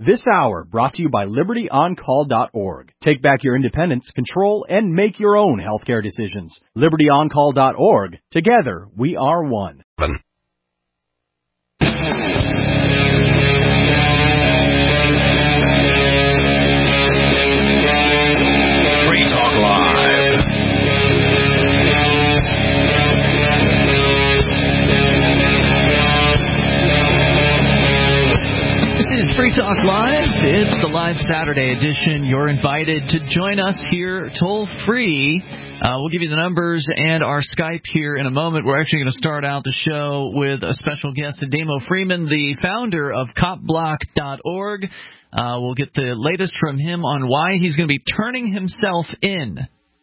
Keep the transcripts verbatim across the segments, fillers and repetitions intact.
This hour brought to you by liberty on call dot org. Take back your independence, control, and make your own healthcare decisions. liberty on call dot org. Together, we are one. Free Talk Live. This is Free Talk Live. It's the live Saturday edition. You're invited to join us here toll free. Uh, we'll give you the numbers and our Skype here in a moment. We're actually going to start out the show with a special guest, Ademo Freeman, the founder of cop block dot org. Uh, we'll get the latest from him on why he's going to be turning himself in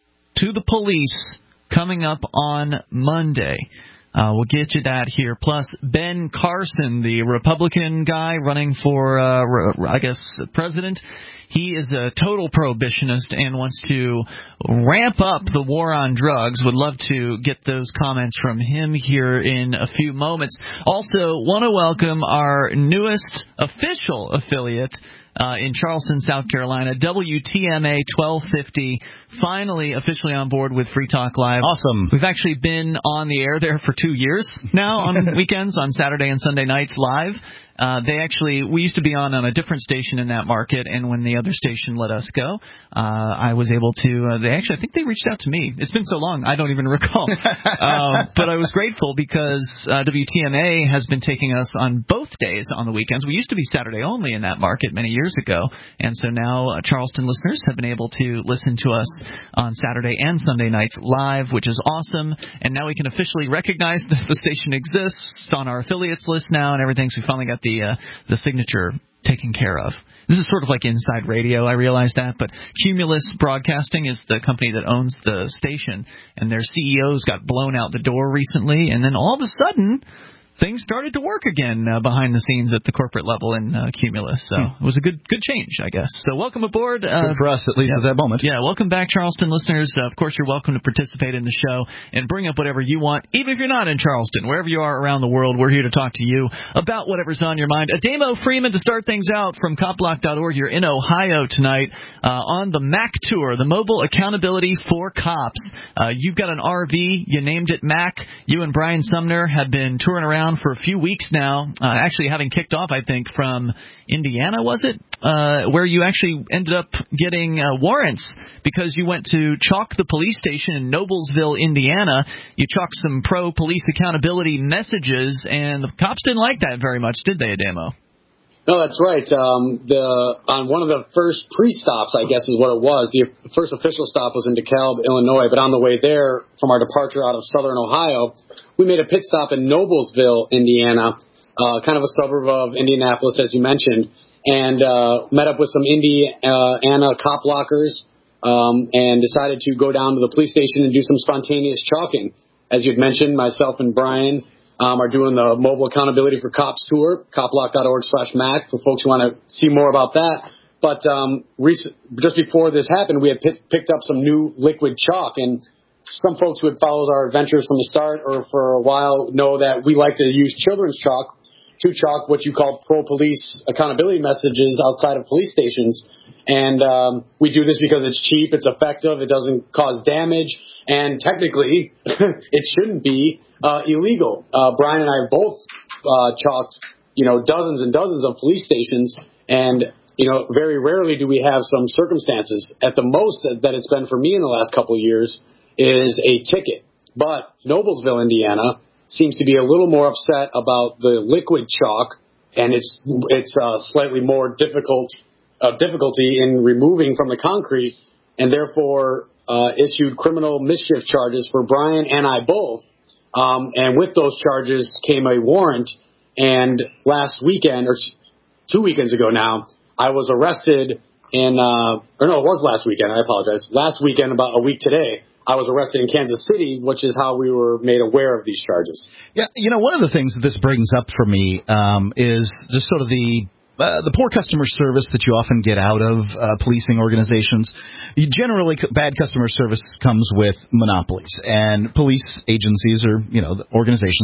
to the police coming up on Monday. Uh, we'll get you that here. Plus, Ben Carson, the Republican guy running for, uh, I guess, president. He is a total prohibitionist and wants to ramp up the war on drugs. Would love to get those comments from him here in a few moments. Also, want to welcome our newest official affiliate Uh, in Charleston, South Carolina, W T M A twelve fifty, finally officially on board with Free Talk Live. Awesome. We've actually been on the air there for two years now on weekends, on Saturday and Sunday nights live. Uh, they actually, we used to be on on a different station in that market, and when the other station let us go, uh, I was able to, uh, they actually, I think they reached out to me. It's been so long, I don't even recall. um, but I was grateful because uh, W T M A has been taking us on both days on the weekends. We used to be Saturday only in that market many years ago, and so now uh, Charleston listeners have been able to listen to us on Saturday and Sunday nights live, which is awesome. And now we can officially recognize that the station exists on our affiliates list now and everything, so we finally got the The, uh, the signature taken care of. This is sort of like Inside Radio, I realize that, but Cumulus Broadcasting is the company that owns the station, and their C E Os got blown out the door recently, and then all of a sudden, things started to work again uh, behind the scenes at the corporate level in uh, Cumulus. So hmm. it was a good good change, I guess. So welcome aboard. Uh, good for us, at least yeah, at that moment. Yeah, welcome back, Charleston listeners. Uh, of course, you're welcome to participate in the show and bring up whatever you want, even if you're not in Charleston. Wherever you are around the world, we're here to talk to you about whatever's on your mind. Ademo Freeman, to start things out from cop block dot org. You're in Ohio tonight uh, on the MAC Tour, the Mobile Accountability for Cops. Uh, you've got an R V. You named it MAC. You and Brian Sumner have been touring around for a few weeks now, uh, actually having kicked off, I think, from Indiana, was it? Uh, where you actually ended up getting uh, warrants because you went to chalk the police station in Noblesville, Indiana. You chalked some pro-police accountability messages, and the cops didn't like that very much, did they, Ademo? No, that's right. Um, the on one of the first pre-stops, I guess is what it was, the first official stop was in DeKalb, Illinois, but on the way there, from our departure out of southern Ohio, we made a pit stop in Noblesville, Indiana, uh, kind of a suburb of Indianapolis, as you mentioned, and uh, met up with some Indiana cop blockers um, and decided to go down to the police station and do some spontaneous chalking. As you'd mentioned, myself and Brian Um, are doing the Mobile Accountability for Cops tour, cop block dot org slash MAC, for folks who want to see more about that. But um, recent, just before this happened, we had p- picked up some new liquid chalk, and some folks who had followed our adventures from the start or for a while know that we like to use children's chalk to chalk what you call pro-police accountability messages outside of police stations. And um, we do this because it's cheap, it's effective, it doesn't cause damage, and technically it shouldn't be Uh, illegal. Uh, Brian and I both uh, chalked, you know, dozens and dozens of police stations, and, you know, very rarely do we have some circumstances. At the most that, that it's been for me in the last couple of years is a ticket. But Noblesville, Indiana, seems to be a little more upset about the liquid chalk, and it's it's uh, slightly more difficult uh, difficulty in removing from the concrete, and therefore uh, issued criminal mischief charges for Brian and I both. Um, and with those charges came a warrant, and last weekend, or two weekends ago now, I was arrested in, uh, or no, it was last weekend, I apologize. Last weekend, about a week today, I was arrested in Kansas City, which is how we were made aware of these charges. Yeah, you know, one of the things that this brings up for me um, is just sort of the Uh, the poor customer service that you often get out of uh, policing organizations. You generally, bad customer service comes with monopolies, and police agencies are, you know, the organizations that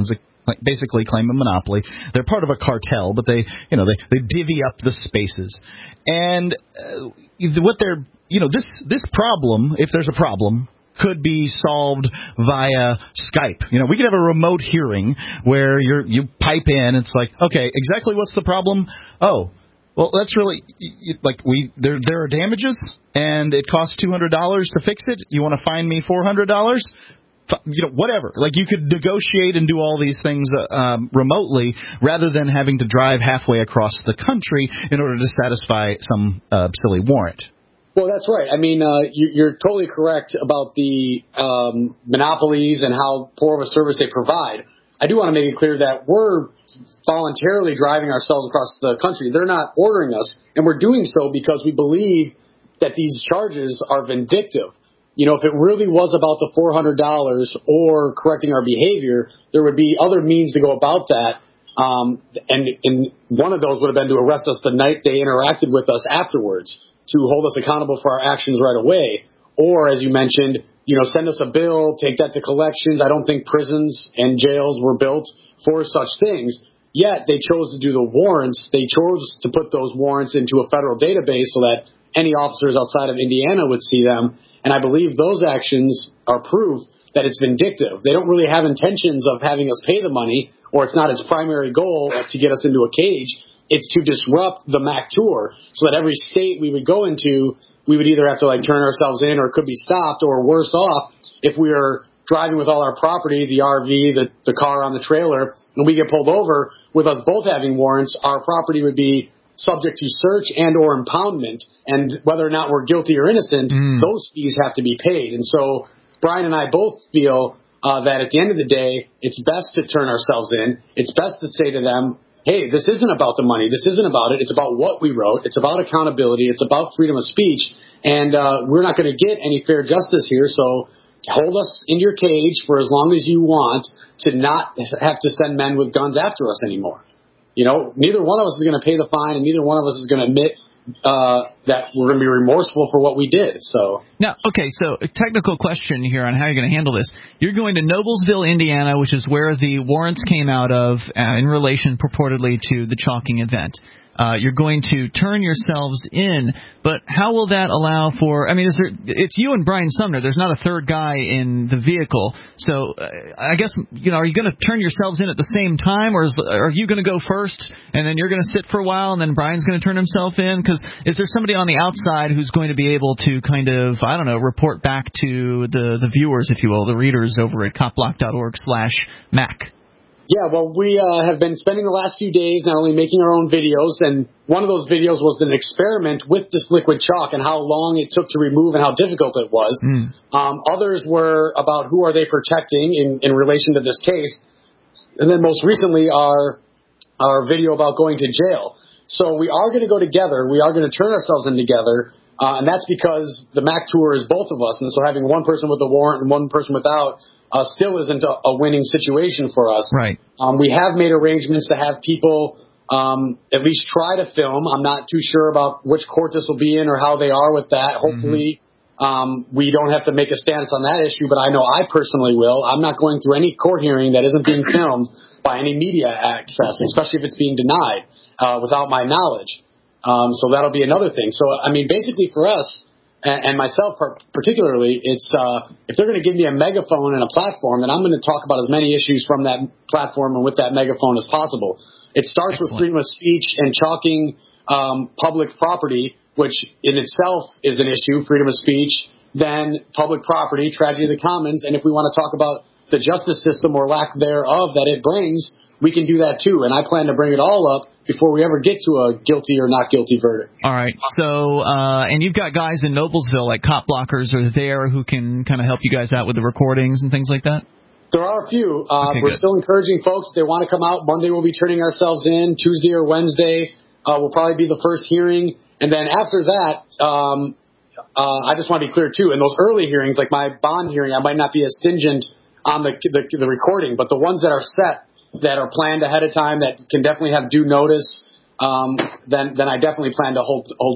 like basically claim a monopoly. They're part of a cartel, but they, you know, they, they divvy up the spaces. And uh, what they're, you know, this this problem, if there's a problem, could be solved via Skype. You know, we could have a remote hearing where you're you pipe in. It's like, okay, exactly what's the problem? Oh, well, that's really like we there there are damages and it costs two hundred dollars to fix it. You want to fine me four hundred dollars? You know, whatever. Like, you could negotiate and do all these things uh, um, remotely rather than having to drive halfway across the country in order to satisfy some uh, silly warrant. Well, that's right. I mean, uh, you, you're totally correct about the um, monopolies and how poor of a service they provide. I do want to make it clear that we're voluntarily driving ourselves across the country. They're not ordering us, and we're doing so because we believe that these charges are vindictive. You know, if it really was about the four hundred dollars or correcting our behavior, there would be other means to go about that. Um, and, and one of those would have been to arrest us the night they interacted with us afterwards, to hold us accountable for our actions right away. Or, as you mentioned, you know, send us a bill, take that to collections. I don't think prisons and jails were built for such things. Yet they chose to do the warrants. They chose to put those warrants into a federal database so that any officers outside of Indiana would see them. And I believe those actions are proof that it's vindictive. They don't really have intentions of having us pay the money, or it's not its primary goal to get us into a cage. It's to disrupt the M A C tour so that every state we would go into, we would either have to like turn ourselves in or it could be stopped, or worse off, if we are driving with all our property, the R V, the, the car on the trailer, and we get pulled over with us both having warrants, our property would be subject to search and or impoundment, and whether or not we're guilty or innocent, mm. those fees have to be paid. And so Brian and I both feel uh, that at the end of the day, it's best to turn ourselves in. It's best to say to them, hey, this isn't about the money. This isn't about it. It's about what we wrote. It's about accountability. It's about freedom of speech. And uh, we're not going to get any fair justice here. So hold us in your cage for as long as you want to not have to send men with guns after us anymore. You know, neither one of us is going to pay the fine, and neither one of us is going to admit uh, that we're going to be remorseful for what we did. So now, okay, so a technical question here on how you're going to handle this. You're going to Noblesville, Indiana, which is where the warrants came out of uh, in relation purportedly to the chalking event. Uh, you're going to turn yourselves in, but how will that allow for? I mean, is there? It's you and Brian Sumner. There's not a third guy in the vehicle. So uh, I guess, you know, are you going to turn yourselves in at the same time, or is, are you going to go first and then you're going to sit for a while and then Brian's going to turn himself in? Because is there somebody on the outside who's going to be able to kind of, I don't know, report back to the the viewers, if you will, the readers over at copblock dot org slash Mac? Yeah, well, we uh, have been spending the last few days not only making our own videos, and one of those videos was an experiment with this liquid chalk and how long it took to remove and how difficult it was. Mm. Um, others were about who are they protecting in, in relation to this case. And then most recently, our, our video about going to jail. So we are going to go together. We are going to turn ourselves in together. Uh, and that's because the M A C tour is both of us. And so having one person with a warrant and one person without Uh, still isn't a, a winning situation for us. Right. Um, we have made arrangements to have people um, at least try to film. I'm not too sure about which court this will be in or how they are with that. Hopefully mm-hmm. um, we don't have to make a stance on that issue, but I know I personally will. I'm not going through any court hearing that isn't being filmed by any media access, especially if it's being denied uh, without my knowledge. Um, so that'll be another thing. So, I mean, basically for us, and myself particularly, it's uh, if they're going to give me a megaphone and a platform, then I'm going to talk about as many issues from that platform and with that megaphone as possible. It starts Excellent. with freedom of speech and chalking um, public property, which in itself is an issue, freedom of speech, then public property, tragedy of the commons, and if we want to talk about the justice system or lack thereof that it brings, we can do that too. And I plan to bring it all up before we ever get to a guilty or not guilty verdict. All right. So, uh, and you've got guys in Noblesville, like Cop Blockers are there who can kind of help you guys out with the recordings and things like that? There are a few. Uh, okay, we're good. still encouraging folks. If they want to come out, Monday we'll be turning ourselves in. Tuesday or Wednesday uh, will probably be the first hearing. And then after that, um, uh, I just want to be clear too, in those early hearings, like my bond hearing, I might not be as stringent on the, the, the recording, but the ones that are set, that are planned ahead of time, that can definitely have due notice, um, then then I definitely plan to hold hold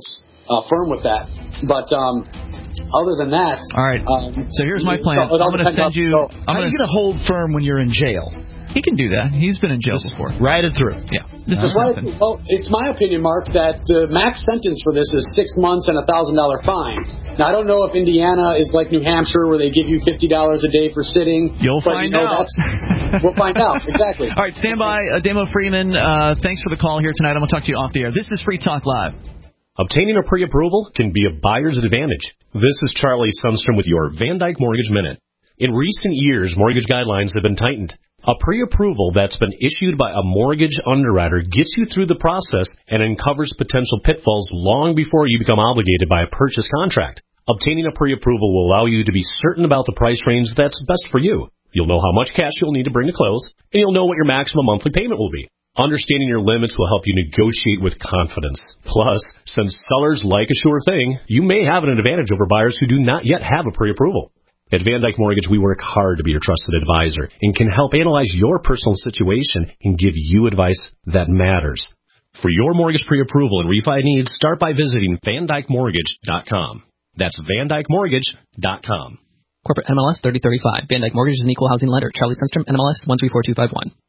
uh, firm with that. But um, other than that, all right. Um, so here's my plan. So I'm going to send you. I'm How are you going to hold firm when you're in jail? He can do that. He's been in jail Just before. Ride it through. Yeah. This uh, is right, well, it's my opinion, Mark, that the max sentence for this is six months and a thousand dollar fine. Now I don't know if Indiana is like New Hampshire, where they give you fifty dollars a day for sitting. You'll but, find you know, out. That's, we'll find out exactly. All right, stand by, uh, Damo Freeman. Uh, thanks for the call here tonight. I'm going to talk to you off the air. This is Free Talk Live. Obtaining a pre-approval can be a buyer's advantage. This is Charlie Sundstrom with your Van Dyke Mortgage Minute. In recent years, mortgage guidelines have been tightened. A pre-approval that's been issued by a mortgage underwriter gets you through the process and uncovers potential pitfalls long before you become obligated by a purchase contract. Obtaining a pre-approval will allow you to be certain about the price range that's best for you. You'll know how much cash you'll need to bring to close, and you'll know what your maximum monthly payment will be. Understanding your limits will help you negotiate with confidence. Plus, since sellers like a sure thing, you may have an advantage over buyers who do not yet have a pre-approval. At Van Dyke Mortgage, we work hard to be your trusted advisor and can help analyze your personal situation and give you advice that matters. For your mortgage pre-approval and refi needs, start by visiting Van Dyke Mortgage dot com. That's Van Dyke Mortgage dot com. Corporate N M L S thirty thirty-five. Van Dyke Mortgage is an equal housing lender. Charlie Sundstrom, N M L S one three four two five one.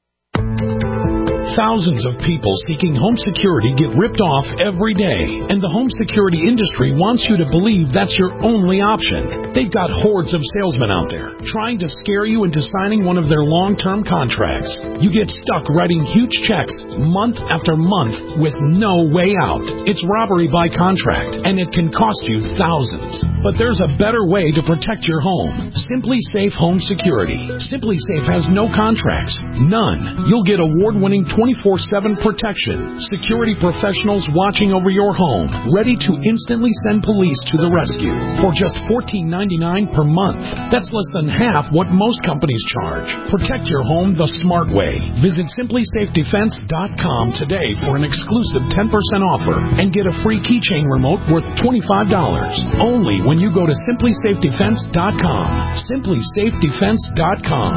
Thousands of people seeking home security get ripped off every day, and the home security industry wants you to believe that's your only option. They've got hordes of salesmen out there trying to scare you into signing one of their long-term contracts. You get stuck writing huge checks month after month with no way out. It's robbery by contract, and it can cost you thousands. But there's a better way to protect your home. Simply Safe Home Security. Simply Safe has no contracts. None. You'll get award-winning twenty-four seven protection. Security professionals watching over your home, ready to instantly send police to the rescue for just fourteen ninety-nine per month. That's less than half what most companies charge. Protect your home the smart way. Visit simply safe defense dot com today for an exclusive ten percent offer and get a free keychain remote worth twenty-five dollars. Only when you go to simply safe defense dot com. simply safe defense dot com.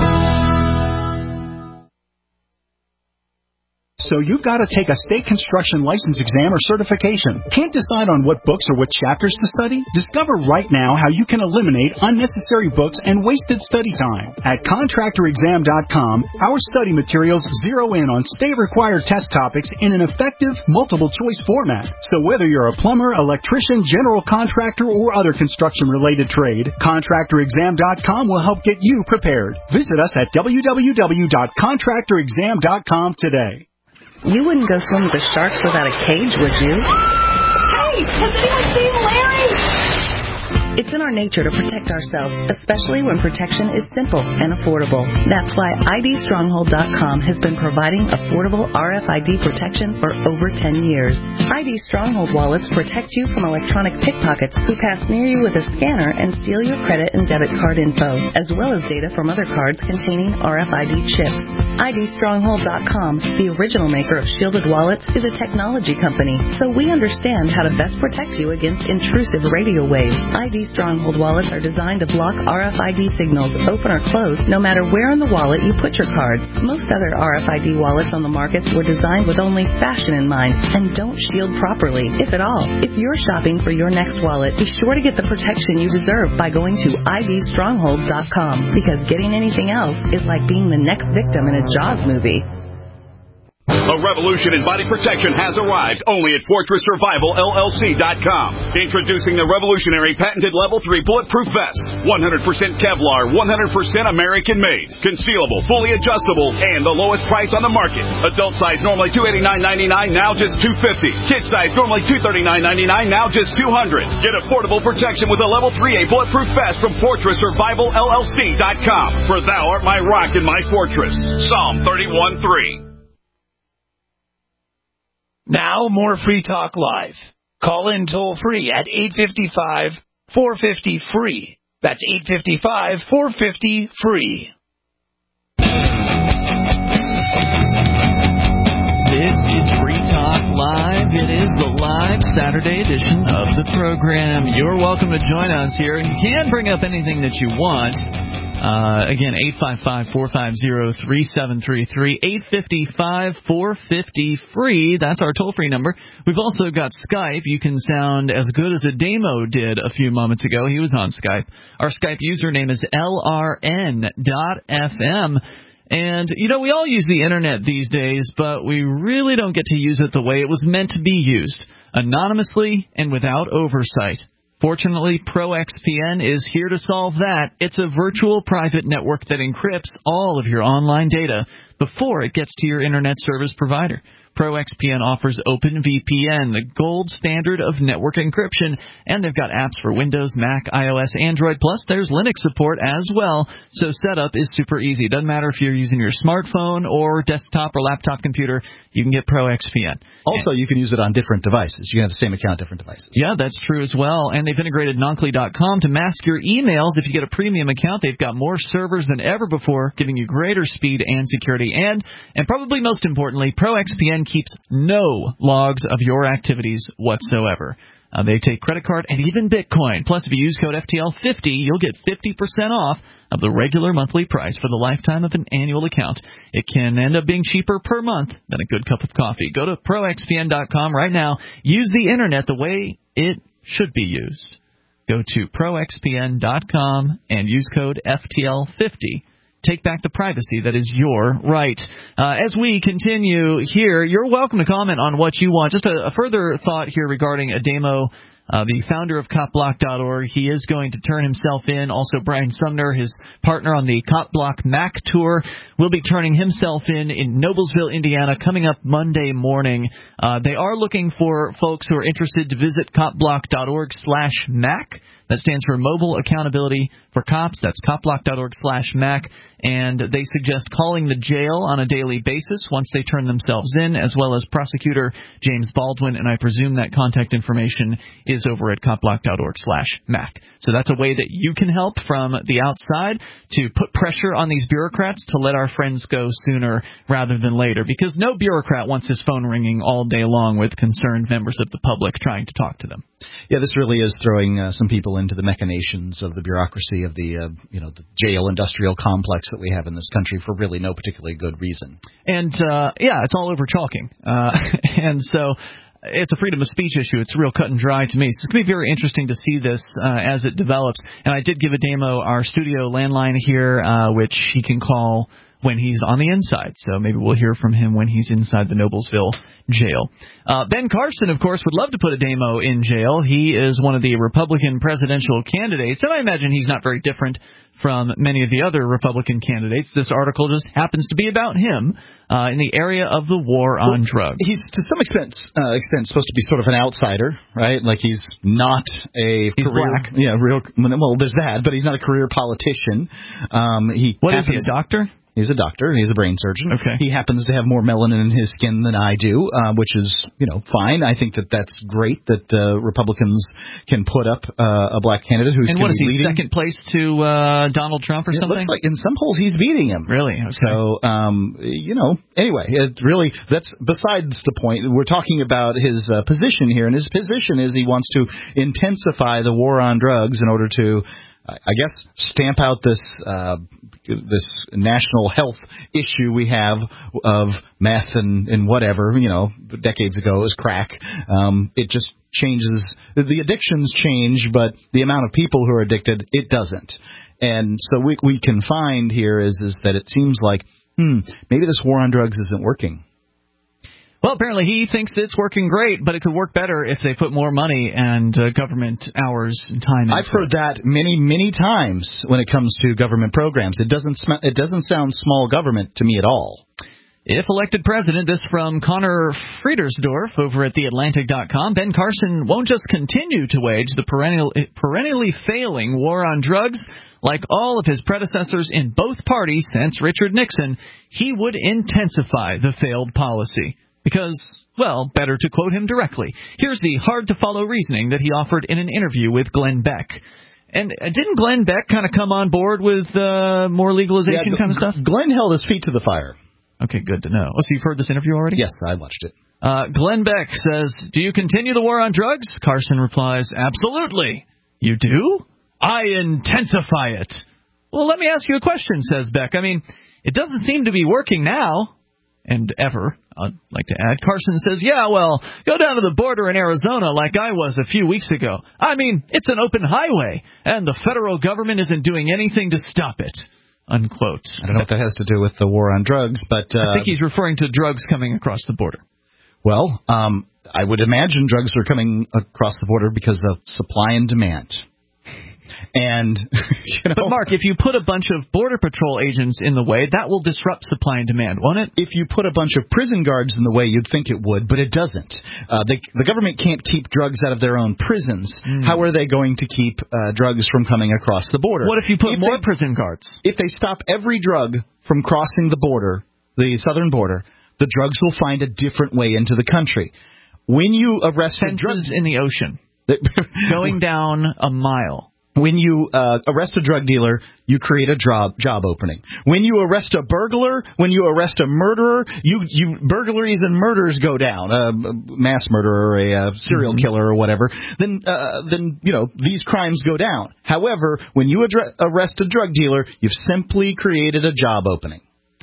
So you've got to take a state construction license exam or certification. Can't decide on what books or what chapters to study? Discover right now how you can eliminate unnecessary books and wasted study time. At contractor exam dot com, our study materials zero in on state-required test topics in an effective, multiple-choice format. So whether you're a plumber, electrician, general contractor, or other construction-related trade, contractor exam dot com will help get you prepared. Visit us at w w w dot contractor exam dot com today. You wouldn't go swim with the sharks without a cage, would you? Hey, has anyone seen Larry? It's in our nature to protect ourselves, especially when protection is simple and affordable. That's why I D stronghold dot com has been providing affordable R F I D protection for over ten years. I D Stronghold wallets protect you from electronic pickpockets who pass near you with a scanner and steal your credit and debit card info, as well as data from other cards containing R F I D chips. I D stronghold dot com, the original maker of shielded wallets, is a technology company, so we understand how to best protect you against intrusive radio waves. I D Stronghold wallets are designed to block R F I D signals, open or close, no matter where in the wallet you put your cards. Most other R F I D wallets on the market were designed with only fashion in mind and don't shield properly, if at all. If you're shopping for your next wallet, be sure to get the protection you deserve by going to I D stronghold dot com, because getting anything else is like being the next victim in a Jaws movie. A revolution in body protection has arrived only at Fortress Survival L L C dot com. Introducing the revolutionary patented Level three Bulletproof Vest. one hundred percent Kevlar, one hundred percent American-made. Concealable, fully adjustable, and the lowest price on the market. Adult size normally two hundred eighty-nine ninety-nine, now just two hundred fifty dollars. Kid size normally two hundred thirty-nine ninety-nine, now just two hundred dollars. Get affordable protection with a Level three A Bulletproof Vest from Fortress Survival L L C dot com. For thou art my rock and my fortress. Psalm thirty-one three. Now, more Free Talk Live. Call in toll-free at eight five five, four five zero, F R E E. That's eight five five, four five zero, F R E E. This is Free Talk Live. It is the live Saturday edition of the program. You're welcome to join us here, and you can bring up anything that you want. Uh, again, eight five five, four five zero, three seven three three, eight five five, four five zero, free. That's our toll-free number. We've also got Skype. You can sound as good as Ademo did a few moments ago. He was on Skype. Our Skype username is L R N dot F M. And, you know, we all use the Internet these days, but we really don't get to use it the way it was meant to be used, anonymously and without oversight. Fortunately, ProXPN is here to solve that. It's a virtual private network that encrypts all of your online data before it gets to your Internet service provider. ProXPN offers OpenVPN, the gold standard of network encryption, and they've got apps for Windows, Mac, iOS, Android, plus there's Linux support as well, so setup is super easy. Doesn't matter if you're using your smartphone or desktop or laptop computer, you can get ProXPN. Also, you can use it on different devices. You can have the same account, different devices. Yeah, that's true as well, and they've integrated Nonkly dot com to mask your emails. If you get a premium account, they've got more servers than ever before, giving you greater speed and security, and, and probably most importantly, ProXPN keeps no logs of your activities whatsoever. Uh, they take credit card and even Bitcoin. Plus, if you use code F T L fifty, you'll get fifty percent off of the regular monthly price for the lifetime of an annual account. It can end up being cheaper per month than a good cup of coffee. Go to Pro X P N dot com right now. Use the Internet the way it should be used. Go to Pro X P N dot com and use code F T L fifty. Take back the privacy that is your right. Uh, as we continue here, you're welcome to comment on what you want. Just a, a further thought here regarding Ademo, uh, the founder of Cop Block dot org. He is going to turn himself in. Also, Brian Sumner, his partner on the Cop Block Mac Tour, will be turning himself in in Noblesville, Indiana, coming up Monday morning. Uh, they are looking for folks who are interested to visit Cop Block dot org slash Mac. That stands for Mobile Accountability for Cops. That's Cop Block dot org slash Mac. And they suggest calling the jail on a daily basis once they turn themselves in, as well as prosecutor James Baldwin. And I presume that contact information is over at Cop Block dot org slash Mac. So that's a way that you can help from the outside to put pressure on these bureaucrats to let our friends go sooner rather than later. Because no bureaucrat wants his phone ringing all day long with concerned members of the public trying to talk to them. Yeah, this really is throwing uh, some people into the machinations of the bureaucracy of the, uh, you know, the jail industrial complex that we have in this country for really no particularly good reason. And, uh, yeah, it's all over chalking. Uh, and so it's a freedom of speech issue. It's real cut and dry to me. So it's going to be very interesting to see this uh, as it develops. And I did give Ademo our studio landline here, uh, which he can call when he's on the inside. So maybe we'll hear from him when he's inside the Noblesville jail. Uh, Ben Carson, of course, would love to put Ademo in jail. He is one of the Republican presidential candidates, and I imagine he's not very different from many of the other Republican candidates. This article just happens to be about him uh, in the area of the war on well, drugs. He's to some extent, uh, extent supposed to be sort of an outsider, right? Like he's not a he's career, black. yeah, real. Well, there's that, but he's not a career politician. Um, he what happens, is he, a doctor? He's a doctor. He's a brain surgeon. Okay. He happens to have more melanin in his skin than I do, uh, which is, you know, fine. I think that that's great that uh, Republicans can put up uh, a black candidate who's and what is he, leading. second place to uh, Donald Trump or it something? Looks like in some polls he's beating him. Really? Okay. So, um, you know, anyway, it really that's besides the point. We're talking about his uh, position here, and his position is he wants to intensify the war on drugs in order to, I guess, stamp out this uh, this national health issue we have of meth and, and whatever, you know, decades ago was crack. Um, it just changes. The addictions change, but the amount of people who are addicted, it doesn't. And so we we can find here is is that it seems like, hmm, maybe this war on drugs isn't working. Well, apparently he thinks it's working great, but it could work better if they put more money and uh, government hours and time into I've heard it. that many, many times when it comes to government programs. It doesn't sm- it doesn't sound small government to me at all. If elected president, this from Connor Friedersdorf over at the Atlantic dot com, Ben Carson won't just continue to wage the perennial, perennially failing war on drugs. Like all of his predecessors in both parties since Richard Nixon, he would intensify the failed policy. Because, well, better to quote him directly. Here's the hard-to-follow reasoning that he offered in an interview with Glenn Beck. And uh, didn't Glenn Beck kind of come on board with uh, more legalization yeah, kind of stuff? Glenn held his feet to the fire. Okay, good to know. Oh, so you've heard this interview already? Yes, I watched it. Uh, Glenn Beck says, do you continue the war on drugs? Carson replies, absolutely. You do? I intensify it. Well, let me ask you a question, says Beck. I mean, it doesn't seem to be working now, and ever. I'd like to add. Carson says, yeah, well, go down to the border in Arizona like I was a few weeks ago. I mean, it's an open highway, and the federal government isn't doing anything to stop it. Unquote. I don't know what that has to do with the war on drugs, but... Uh, I think he's referring to drugs coming across the border. Well, um, I would imagine drugs are coming across the border because of supply and demand. And, you know, but, Mark, if you put a bunch of Border Patrol agents in the way, that will disrupt supply and demand, won't it? If you put a bunch of prison guards in the way, you'd think it would, but it doesn't. Uh, they, the government can't keep drugs out of their own prisons. Mm. How are they going to keep uh, drugs from coming across the border? What if you put if more they, prison guards? If they stop every drug from crossing the border, the southern border, the drugs will find a different way into the country. When you arrest Fences a drug in the ocean, going down a mile. When you uh, arrest a drug dealer, you create a job job opening. When you arrest a burglar, when you arrest a murderer, you, you burglaries and murders go down. A mass murderer, or a, a serial mm-hmm. killer, or whatever. Then, uh, then you know these crimes go down. However, when you address, arrest a drug dealer, you've simply created a job opening.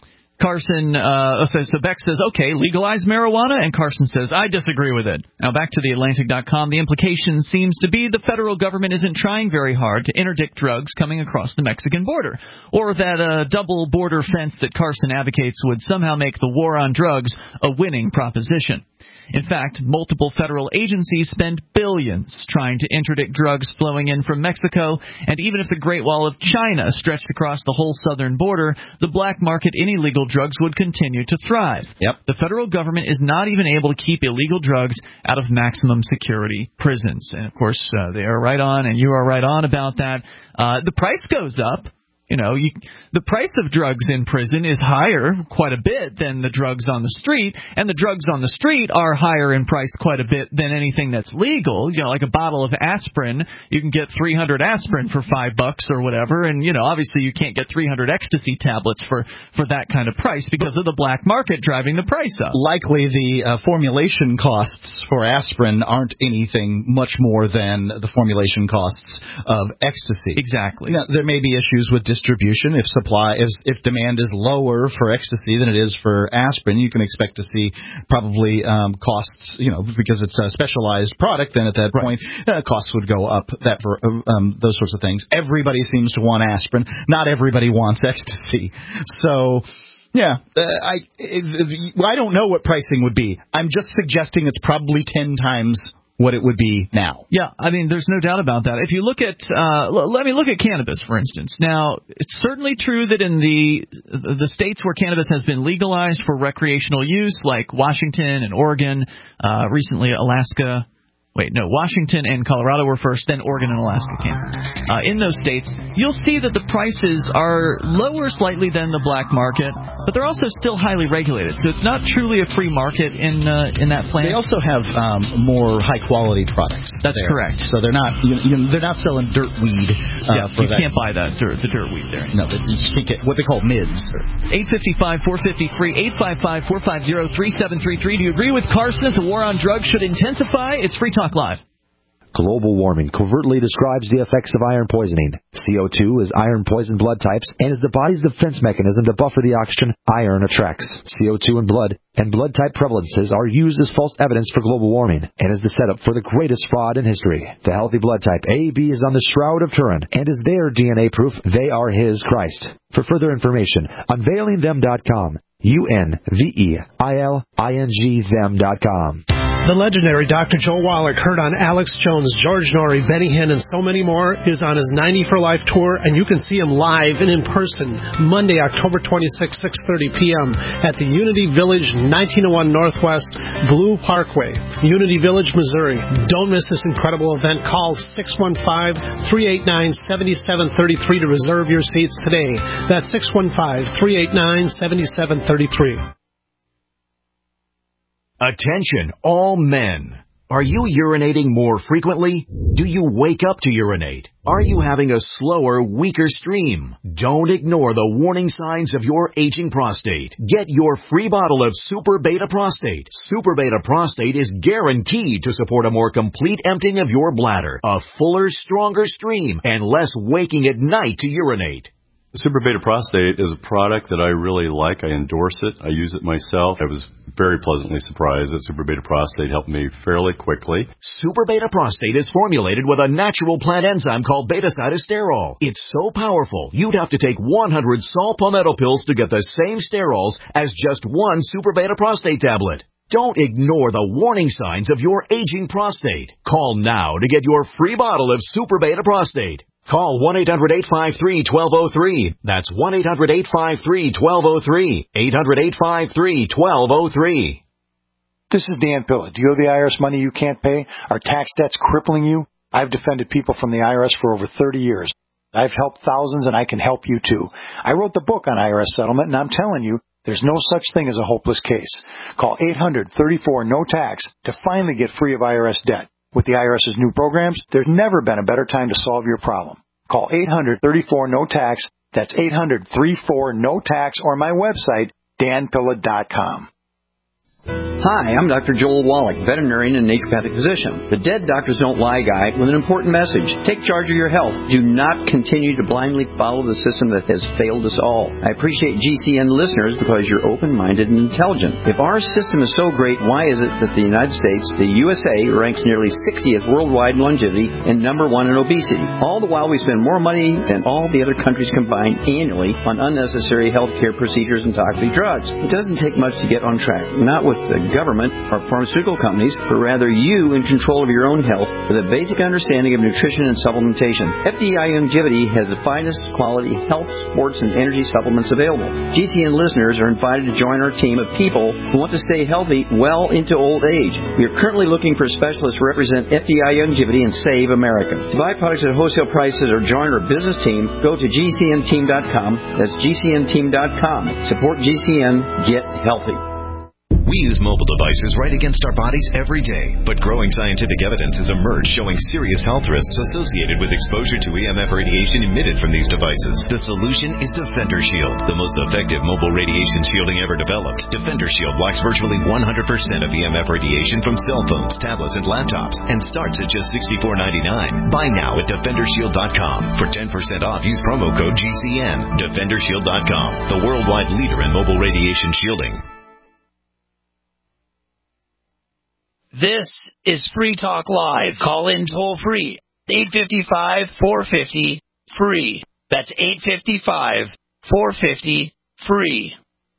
Carson, uh, so, so Beck says, okay, legalize marijuana, and Carson says, I disagree with it. Now, back to the Atlantic dot com, the implication seems to be the federal government isn't trying very hard to interdict drugs coming across the Mexican border, or that a double border fence that Carson advocates would somehow make the war on drugs a winning proposition. In fact, multiple federal agencies spend billions trying to interdict drugs flowing in from Mexico, and even if the Great Wall of China stretched across the whole southern border, the black market in illegal drugs would continue to thrive. Yep. The federal government is not even able to keep illegal drugs out of maximum security prisons. And, of course, uh, they are right on, and you are right on about that. Uh, the price goes up. You know, you, the price of drugs in prison is higher quite a bit than the drugs on the street, and the drugs on the street are higher in price quite a bit than anything that's legal. You know, like a bottle of aspirin, you can get three hundred aspirin for five bucks or whatever, and, you know, obviously you can't get three hundred ecstasy tablets for, for that kind of price because of the black market driving the price up. Likely the uh, formulation costs for aspirin aren't anything much more than the formulation costs of ecstasy. Exactly. Now, there may be issues with distribution. If supply, if, if demand is lower for ecstasy than it is for aspirin, you can expect to see probably um, costs, you know, because it's a specialized product. Then at that right. point, uh, costs would go up. That for um, those sorts of things. Everybody seems to want aspirin. Not everybody wants ecstasy. So. Yeah, uh, I it, I don't know what pricing would be. I'm just suggesting it's probably ten times what it would be now. Yeah, I mean, there's no doubt about that. If you look at, uh, l- let me look at cannabis, for instance. Now, it's certainly true that in the the states where cannabis has been legalized for recreational use, like Washington and Oregon, uh, recently Alaska. Wait, no, Washington and Colorado were first, then Oregon and Alaska came. Uh, in those states, you'll see that the prices are lower slightly than the black market, but they're also still highly regulated. So it's not truly a free market in uh, in that plant. They also have um, more high-quality products. That's there. correct. So they're not you know, you know, they're not selling dirt weed. Uh, yeah, for you that. can't buy that dirt, the dirt weed there. No, but you can't get what they call mids. eight five five, four five zero, free, eight five five, four five zero, three seven three three. Do you agree with Carson that the war on drugs should intensify? It's Free Talk Live. Global warming covertly describes the effects of iron poisoning. C O two is iron-poisoned blood types and is the body's defense mechanism to buffer the oxygen iron attracts. C O two in blood and blood type prevalences are used as false evidence for global warming and is the setup for the greatest fraud in history. The healthy blood type A B is on the Shroud of Turin and is their D N A proof they are his Christ. For further information, unveiling them dot com. U N V E I L I N G them dot com. The legendary Doctor Joe Wallach, heard on Alex Jones, George Norrie, Benny Hinn, and so many more, is on his ninety for Life tour, and you can see him live and in person Monday, October twenty-sixth, six thirty p.m. at the Unity Village, nineteen oh one Northwest Blue Parkway, Unity Village, Missouri. Don't miss this incredible event. Call six one five, three eight nine, seven seven three three to reserve your seats today. That's six one five, three eight nine, seven seven three three. Attention, all men. Are you urinating more frequently? Do you wake up to urinate? Are you having a slower, weaker stream? Don't ignore the warning signs of your aging prostate. Get your free bottle of Super Beta Prostate. Super Beta Prostate is guaranteed to support a more complete emptying of your bladder, a fuller, stronger stream, and less waking at night to urinate. Super Beta Prostate is a product that I really like. I endorse it. I use it myself. I was very pleasantly surprised that Super Beta Prostate helped me fairly quickly. Super Beta Prostate is formulated with a natural plant enzyme called beta-cytosterol. It's so powerful, you'd have to take one hundred saw palmetto pills to get the same sterols as just one Super Beta Prostate tablet. Don't ignore the warning signs of your aging prostate. Call now to get your free bottle of Super Beta Prostate. Call one eight hundred eight five three one two zero three. That's one eight hundred eight five three one two zero three. eight hundred eight five three one two zero three. This is Dan Pilla. Do you owe the I R S money you can't pay? Are tax debts crippling you? I've defended people from the I R S for over thirty years. I've helped thousands, and I can help you too. I wrote the book on I R S settlement, and I'm telling you, there's no such thing as a hopeless case. Call eight hundred thirty-four no tax to finally get free of I R S debt. With the IRS's new programs, there's never been a better time to solve your problem. Call eight hundred thirty-four no tax. That's eight hundred thirty-four no tax, or my website, dan pilla dot com. Hi, I'm Doctor Joel Wallach, veterinarian and naturopathic physician. The Dead Doctors Don't Lie guy with an important message. Take charge of your health. Do not continue to blindly follow the system that has failed us all. I appreciate G C N listeners because you're open-minded and intelligent. If our system is so great, why is it that the United States, the U S A, ranks nearly sixtieth worldwide in longevity and number one in obesity? All the while we spend more money than all the other countries combined annually on unnecessary health care procedures and toxic drugs. It doesn't take much to get on track. Not with the government or pharmaceutical companies, but rather you in control of your own health with a basic understanding of nutrition and supplementation. F D I Longevity has the finest quality health, sports, and energy supplements available. G C N listeners are invited to join our team of people who want to stay healthy well into old age. We are currently looking for specialists to represent F D I Longevity and Save America. To buy products at wholesale prices or join our business team, go to G C N team dot com. That's G C N team dot com. Support G C N. Get healthy. We use mobile devices right against our bodies every day, but growing scientific evidence has emerged showing serious health risks associated with exposure to E M F radiation emitted from these devices. The solution is Defender Shield, the most effective mobile radiation shielding ever developed. Defender Shield blocks virtually one hundred percent of E M F radiation from cell phones, tablets, and laptops, and starts at just sixty-four ninety-nine. Buy now at defender shield dot com. For ten percent off, use promo code G C N. defender shield dot com, the worldwide leader in mobile radiation shielding. This is Free Talk Live. Call in toll free. eight five five, four five zero, free. That's eight five five, four five zero, free.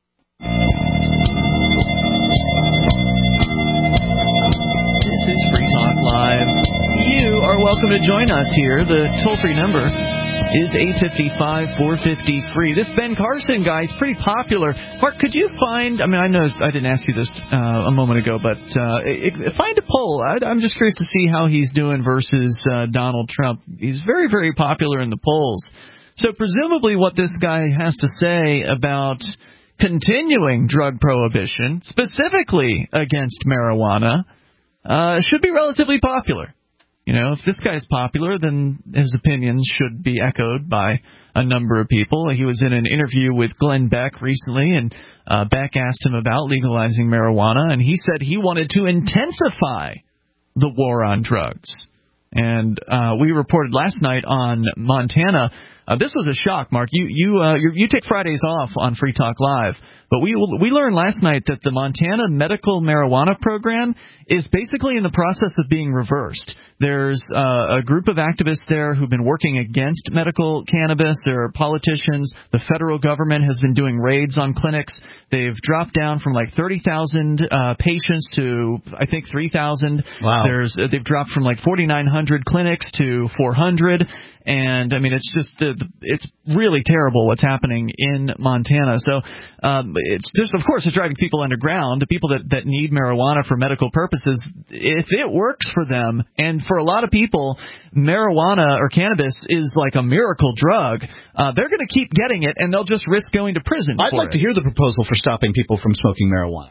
This is Free Talk Live. You are welcome to join us here. The toll-free number is eight five five, four five zero, free. This Ben Carson guy is pretty popular. Mark, could you find, I mean, I know I didn't ask you this uh, a moment ago, but uh, it, find a poll. I, I'm just curious to see how he's doing versus uh, Donald Trump. He's very, very popular in the polls. So presumably what this guy has to say about continuing drug prohibition, specifically against marijuana, uh, should be relatively popular. You know, if this guy's popular, then his opinions should be echoed by a number of people. He was in an interview with Glenn Beck recently, and uh, Beck asked him about legalizing marijuana, and he said he wanted to intensify the war on drugs. And uh, we reported last night on Montana. Uh, this was a shock, Mark. You you uh, you take Fridays off on Free Talk Live, but we we learned last night that the Montana medical marijuana program is basically in the process of being reversed. There's uh, a group of activists there who've been working against medical cannabis. There are politicians. The federal government has been doing raids on clinics. They've dropped down from like thirty thousand uh, patients to, I think, three thousand. Wow. There's uh, they've dropped from like forty-nine hundred clinics to four hundred. And, I mean, it's just, the, the, it's really terrible what's happening in Montana. So, um, it's just, of course, it's driving people underground, the people that, that need marijuana for medical purposes. If it works for them, and for a lot of people, marijuana or cannabis is like a miracle drug, uh, they're going to keep getting it, and they'll just risk going to prison I'd for like it. to hear the proposal for stopping people from smoking marijuana.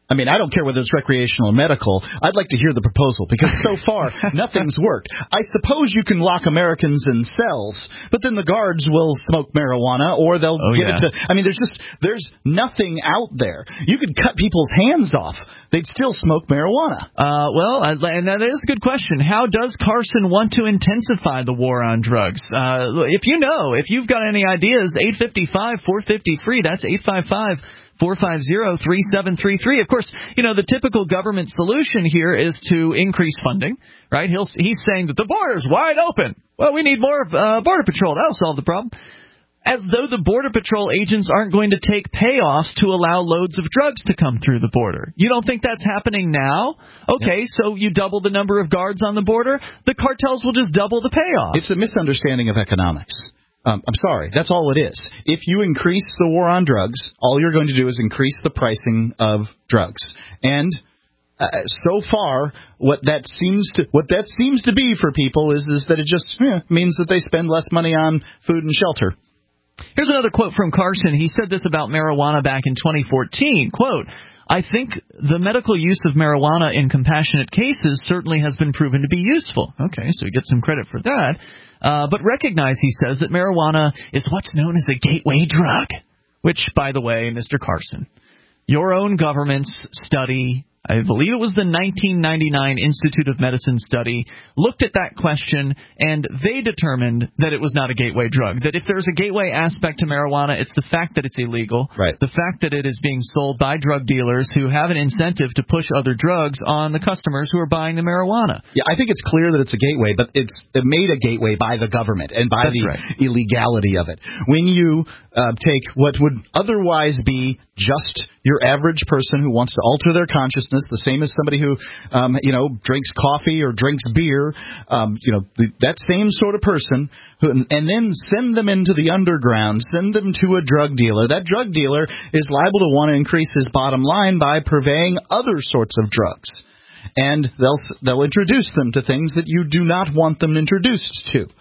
I mean, I don't care whether it's recreational or medical. I'd like to hear the proposal, because so far, nothing's worked. I suppose you can lock Americans in cells, but then the guards will smoke marijuana, or they'll oh, give yeah. it to... I mean, there's just... There's nothing out there. You could cut people's hands off. They'd still smoke marijuana. Uh, well, and that is a good question. How does Carson want to intensify the war on drugs? Uh, if you know, if you've got any ideas, eight five five, four five zero, free. That's eight five five, four five zero, three seven three three. Of course, you know, the typical government solution here is to increase funding, right? He'll, he's saying that the border's wide open. Well, we need more uh, Border Patrol. That'll solve the problem. As though the Border Patrol agents aren't going to take payoffs to allow loads of drugs to come through the border. You don't think that's happening now? Okay, yeah. So you double the number of guards on the border, the cartels will just double the payoff. It's a misunderstanding of economics. Um, I'm sorry, that's all it is. If you increase the war on drugs, all you're going to do is increase the pricing of drugs. And uh, so far, what that seems to what that seems to be for people is is that it just yeah, means that they spend less money on food and shelter. Here's another quote from Carson. He said this about marijuana back in twenty fourteen. Quote, I think the medical use of marijuana in compassionate cases certainly has been proven to be useful. Okay, so he gets some credit for that. Uh, but recognize, he says, that marijuana is what's known as a gateway drug, which, by the way, Mister Carson, your own government's study, I believe it was the nineteen ninety-nine Institute of Medicine study, looked at that question, and they determined that it was not a gateway drug. That if there's a gateway aspect to marijuana, it's the fact that it's illegal, right. The fact that it is being sold by drug dealers who have an incentive to push other drugs on the customers who are buying the marijuana. Yeah, I think it's clear that it's a gateway, but it's made a gateway by the government and by That's the right. illegality of it. When you uh, take what would otherwise be just your average person who wants to alter their consciousness, the same as somebody who, um, you know, drinks coffee or drinks beer, um, you know, the, that same sort of person, who, and then send them into the underground, send them to a drug dealer. That drug dealer is liable to want to increase his bottom line by purveying other sorts of drugs. And they'll they'll introduce them to things that you do not want them introduced to.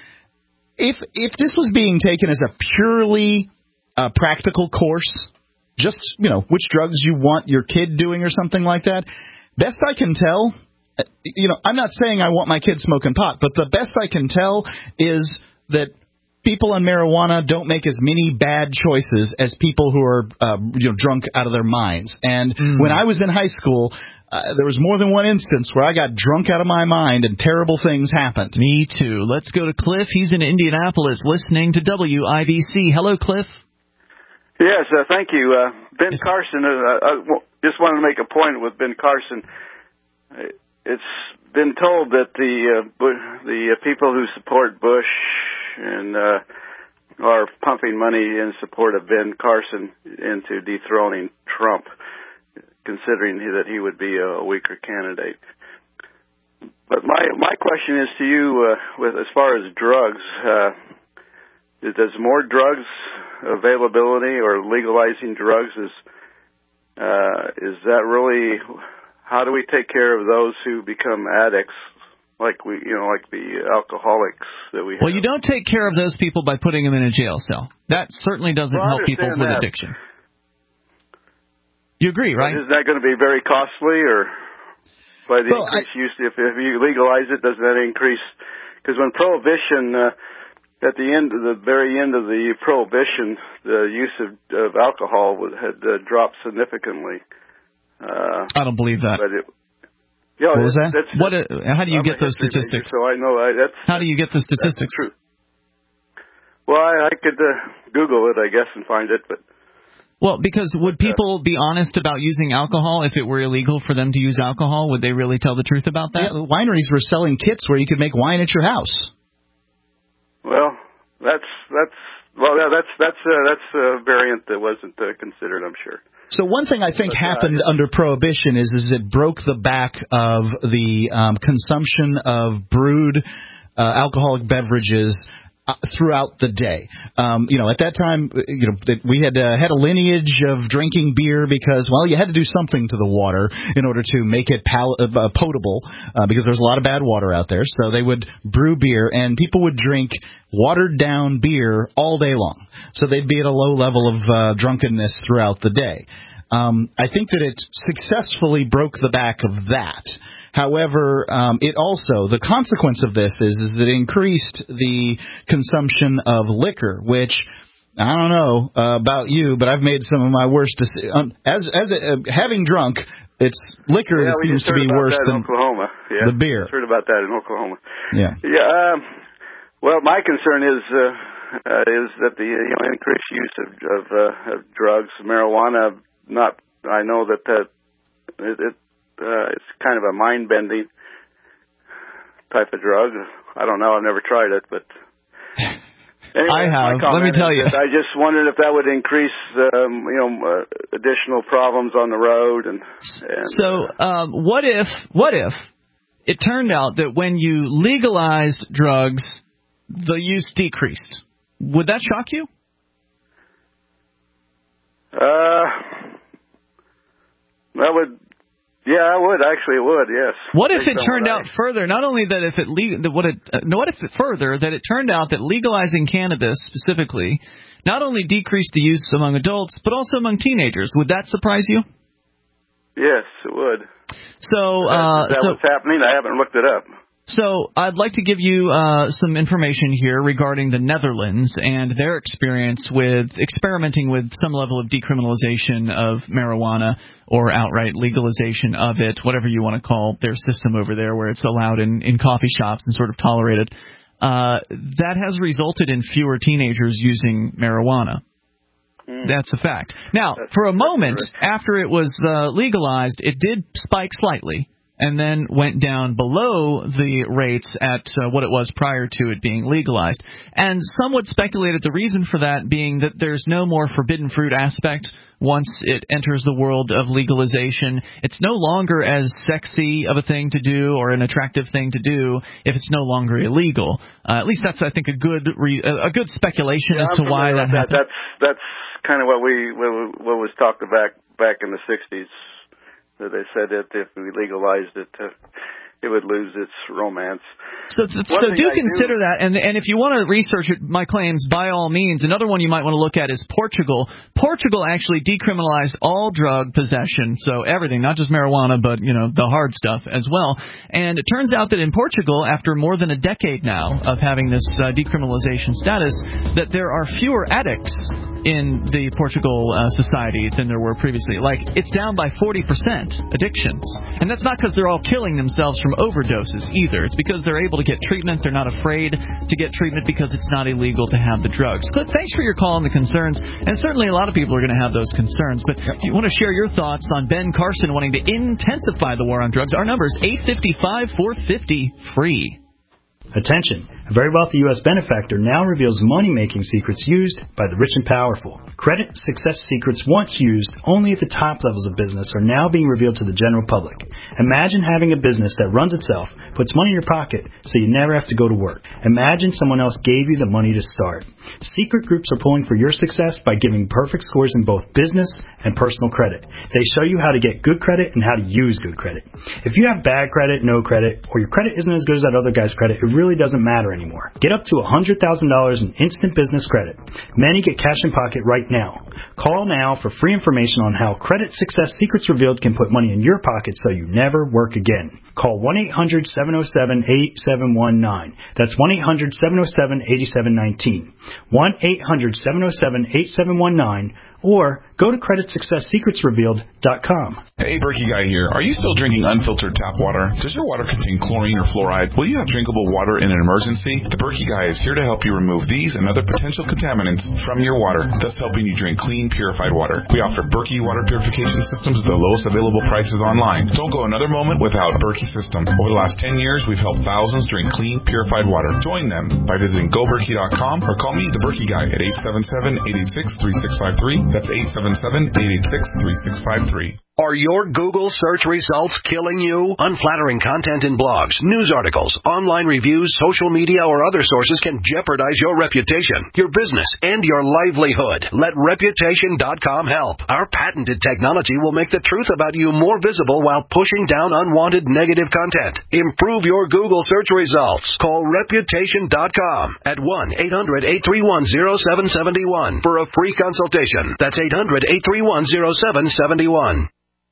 If if this was being taken as a purely uh, practical course, just, you know, which drugs you want your kid doing or something like that, best I can tell, you know, I'm not saying I want my kid smoking pot, but the best I can tell is that people on marijuana don't make as many bad choices as people who are, uh, you know, drunk out of their minds. And mm. when I was in high school, uh, there was more than one instance where I got drunk out of my mind and terrible things happened. Me too. Let's go to Cliff. He's in Indianapolis listening to W I B C. Hello, Cliff. Yes, uh, thank you. Uh, Ben yes. Carson, uh, I just wanted to make a point with Ben Carson. It's been told that the uh, the people who support Bush and uh, are pumping money in support of Ben Carson into dethroning Trump, considering that he would be a weaker candidate. But my my question is to you, uh, with as far as drugs, uh, does more drugs availability or legalizing drugs is uh, is that really, how do we take care of those who become addicts, like we you know like the alcoholics that we have? Well, you don't take care of those people by putting them in a jail cell. That certainly doesn't well, help people with that. addiction. You agree, right? But is that going to be very costly, or by the well, increased I, use? If, if you legalize it, doesn't that increase? Because when prohibition. Uh, At the end, of the very end of the prohibition, the use of, of alcohol had uh, dropped significantly. Uh, I don't believe that. But it, yeah, what was that? That's, what? Uh, how do you I'm get those statistics? Major, so I know I, that's. How do you get the statistics? True. Well, I, I could uh, Google it, I guess, and find it, but. Well, because would people be honest about using alcohol if it were illegal for them to use alcohol? Would they really tell the truth about that? Yeah, wineries were selling kits where you could make wine at your house. Well, that's that's well, yeah, that's that's uh, that's a variant that wasn't uh, considered, I'm sure. So one thing I think but, happened uh, under Prohibition is is it broke the back of the um, consumption of brewed uh, alcoholic beverages Uh, throughout the day. Um, you know, at that time, you know, that we had uh, had a lineage of drinking beer because, well, you had to do something to the water in order to make it pal- uh, potable uh, because there's a lot of bad water out there. So they would brew beer, and people would drink watered down beer all day long. So they'd be at a low level of uh, drunkenness throughout the day. Um, I think that it successfully broke the back of that. However, um, it also, the consequence of this is, is that it increased the consumption of liquor, which, I don't know uh, about you, but I've made some of my worst decisions. Um, as as a, uh, having drunk, it's liquor yeah, that we seems just to be heard about worse that than in Oklahoma. Yeah, the beer. Just heard about that in Oklahoma. Yeah. Yeah. Um, well, my concern is uh, uh, is that the you know increased use of of, uh, of drugs, marijuana. Not, I know that that it. it Uh, it's kind of a mind-bending type of drug. I don't know. I've never tried it, but anyway, I have. Let me tell you. I just wondered if that would increase, um, you know, uh, additional problems on the road. And, and so, um, what if, what if it turned out that when you legalized drugs, the use decreased? Would that shock you? Uh, that would. Yeah, I would actually. It would. Yes. What if it turned out further? Not only that, if it le- what it uh, what if it further that it turned out that legalizing cannabis specifically not only decreased the use among adults but also among teenagers? Would that surprise you? Yes, it would. So, uh, is that so, what's happening? I haven't looked it up. So I'd like to give you uh, some information here regarding the Netherlands and their experience with experimenting with some level of decriminalization of marijuana or outright legalization of it, whatever you want to call their system over there, where it's allowed in, in coffee shops and sort of tolerated. Uh, that has resulted in fewer teenagers using marijuana. Mm. That's a fact. Now, that's, for a moment, after it was uh, legalized, it did spike slightly, and then went down below the rates at uh, what it was prior to it being legalized. And some would speculate the reason for that being that there's no more forbidden fruit aspect once it enters the world of legalization. It's no longer as sexy of a thing to do or an attractive thing to do if it's no longer illegal. Uh, at least that's, I think, a good re- a good speculation yeah, as I'm to why that, that happened. That's that's kind of what we what, what was talked about back in the sixties. That they said that if we legalized it, uh, it would lose its romance. So, so do consider do, that, and and if you want to research it, my claims, by all means. Another one you might want to look at is Portugal. Portugal actually decriminalized all drug possession, so everything, not just marijuana, but you know the hard stuff as well. And it turns out that in Portugal, after more than a decade now of having this uh, decriminalization status, that there are fewer addicts in the Portugal uh, society than there were previously. Like, it's down by forty percent addictions. And that's not because they're all killing themselves from overdoses either. It's because they're able to get treatment. They're not afraid to get treatment because it's not illegal to have the drugs. Cliff, thanks for your call and the concerns. And certainly a lot of people are going to have those concerns. But if you want to share your thoughts on Ben Carson wanting to intensify the war on drugs, our number is eight five five, four five zero, free. Attention! A very wealthy U S benefactor now reveals money-making secrets used by the rich and powerful. Credit success secrets once used only at the top levels of business are now being revealed to the general public. Imagine having a business that runs itself, puts money in your pocket so you never have to go to work. Imagine someone else gave you the money to start. Secret groups are pulling for your success by giving perfect scores in both business and personal credit. They show you how to get good credit and how to use good credit. If you have bad credit, no credit, or your credit isn't as good as that other guy's credit, it really doesn't matter anymore. Get up to one hundred thousand dollars in instant business credit. Many get cash in pocket right now. Call now for free information on how Credit Success Secrets Revealed can put money in your pocket so you never work again. Call one eight hundred, seven oh seven, eight seven one nine. That's one eight hundred, seven oh seven, eight seven one nine. one eight hundred, seven oh seven, eight seven one nine. Or go to credit success secrets revealed dot com. Hey, Berkey Guy here. Are you still drinking unfiltered tap water? Does your water contain chlorine or fluoride? Will you have drinkable water in an emergency? The Berkey Guy is here to help you remove these and other potential contaminants from your water, thus helping you drink clean, purified water. We offer Berkey water purification systems at the lowest available prices online. Don't go another moment without Berkey system. Over the last ten years, we've helped thousands drink clean, purified water. Join them by visiting go berkey dot com or call me, the Berkey Guy, at eight seven seven, eight eight six, three six five three. That's eight seven seven, eight eight six, three six five three. Are your Google search results killing you? Unflattering content in blogs, news articles, online reviews, social media, or other sources can jeopardize your reputation, your business, and your livelihood. Let Reputation dot com help. Our patented technology will make the truth about you more visible while pushing down unwanted negative content. Improve your Google search results. Call Reputation dot com at one eight hundred eight three one zero seven seven one for a free consultation. That's eight hundred eight three one zero seven seven one.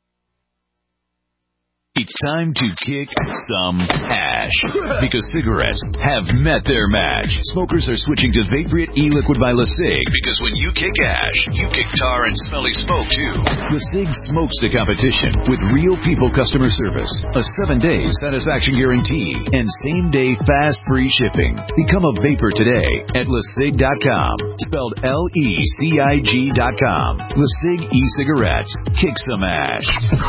It's time to kick some ash, because cigarettes have met their match. Smokers are switching to Vaporite e-liquid by LeSig, because when you kick ash, you kick tar and smelly smoke too. LeSig smokes the competition with real people customer service, a seven-day satisfaction guarantee, and same-day fast free shipping. Become a vapor today at LeSig dot com, spelled L E C I G dot com. LeSig e-cigarettes. Kick some ash.